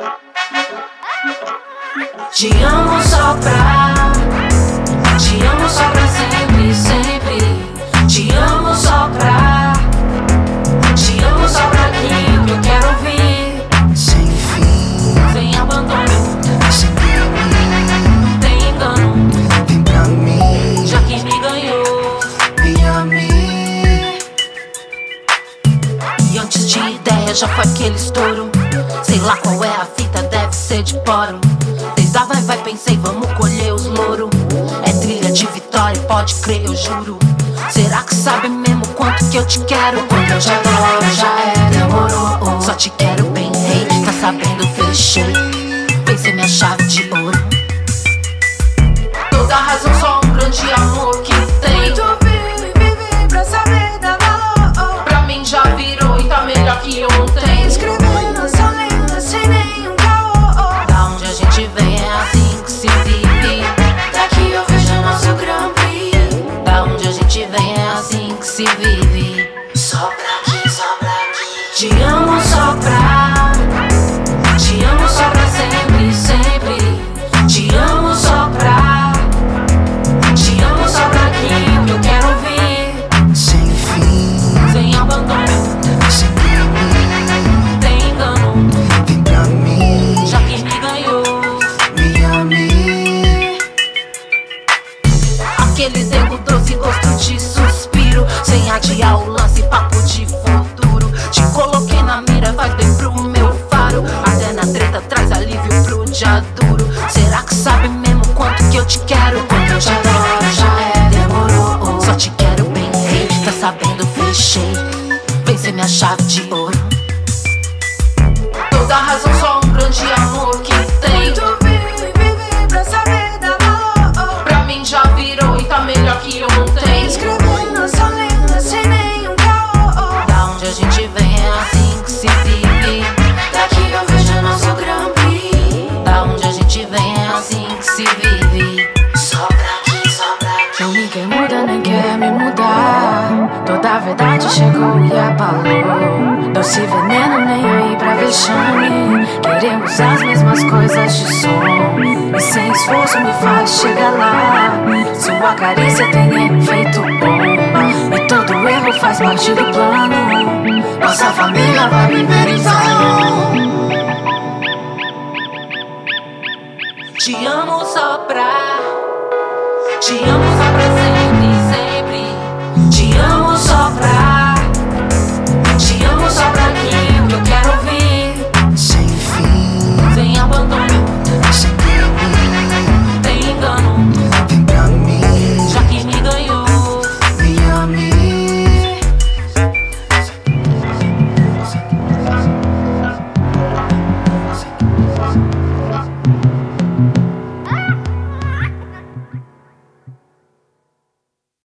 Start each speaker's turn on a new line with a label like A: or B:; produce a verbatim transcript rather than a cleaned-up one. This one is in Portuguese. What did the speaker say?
A: Te amo só pra, te amo só pra sempre, sempre. Te amo só pra, te amo só pra aquilo que eu quero ouvir.
B: Sem fim,
A: sem abandono,
B: sem caminho,
A: não tem engano.
B: vem pra mim,
A: Já que me ganhou,
B: vem a mim.
A: e antes de ideia já foi aquele estouro. Sei lá qual é a fita, deve ser de poro. Desde a vai, vai, pensei, vamos colher os louros. É trilha de vitória, pode crer, eu juro. Será que sabe mesmo quanto que eu te quero? Quando eu te adoro, já é, demorou. Só te quero bem, rei, tá sabendo, fechei. Vem ser minha chave de ouro. Toda razão, só um grande amor que tem.
C: Muito vive, vive pra saber dar valor.
A: Pra mim já virou e tá melhor que ontem.
C: Escrevendo essa lenda sem nenhum caô.
A: Da onde a gente vem é assim que se vive.
C: Daqui eu vejo nosso Grand Prix.
A: Da onde a gente vem é assim que se vive.
B: Só pra quem, só pra quem.
A: Te amo só pra, te amo só pra sempre, sempre. Te amo só pra, te amo só pra aquilo que eu quero ouvir.
B: Sem fim,
A: Sem abandono,
B: sem caminho,
A: não tem engano.
B: vem pra mim,
A: Já que me ganhou,
B: vem a mim.
A: aquele tempo trouxe gosto de suspiro. Sem adiar o lance, papo de futuro. Te coloquei na mira, faz bem pro meu faro. Até na treta traz alívio pro dia duro. Será que sabe mesmo quanto que eu te quero? Quando eu te adoro, já é, demorou. Só te quero bem, rei, tá sabendo, fechei. Vem ser minha chave de ouro. Toda razão, só um grande amor que tem.
C: Muito vive, vive pra saber dar valor.
A: Pra mim já virou e tá melhor que ontem.
C: Escrevendo essa lenda sem nenhum caô.
A: Da onde a gente vem é assim que se vive.
C: Daqui eu vejo nosso Grand Prix.
A: Da onde a gente vem é assim que se vive.
B: Só pra quem, só pra quem.
C: Não ninguém muda, nem quer me mudar. Toda a verdade chegou e abalou. Doce veneno, nem aí pra vexame. Queremos as mesmas coisas de som. E sem esforço me faz chegar lá. Sua carícia tem efeito bomba. E todo erro faz parte do plano. Nossa família vai viver em Zion.
A: Te amo só pra, te amo